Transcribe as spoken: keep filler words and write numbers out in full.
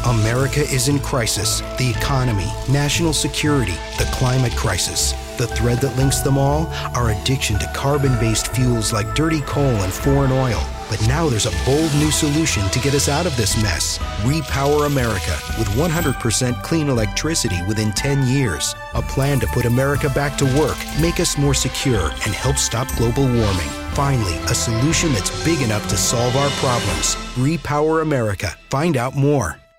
America is in crisis. The economy, national security, the climate crisis. The thread that links them all? Our addiction to carbon-based fuels like dirty coal and foreign oil. But now there's a bold new solution to get us out of this mess. Repower America with one hundred percent clean electricity within ten years. A plan to put America back to work, make us more secure, and help stop global warming. Finally, a solution that's big enough to solve our problems. Repower America. Find out more.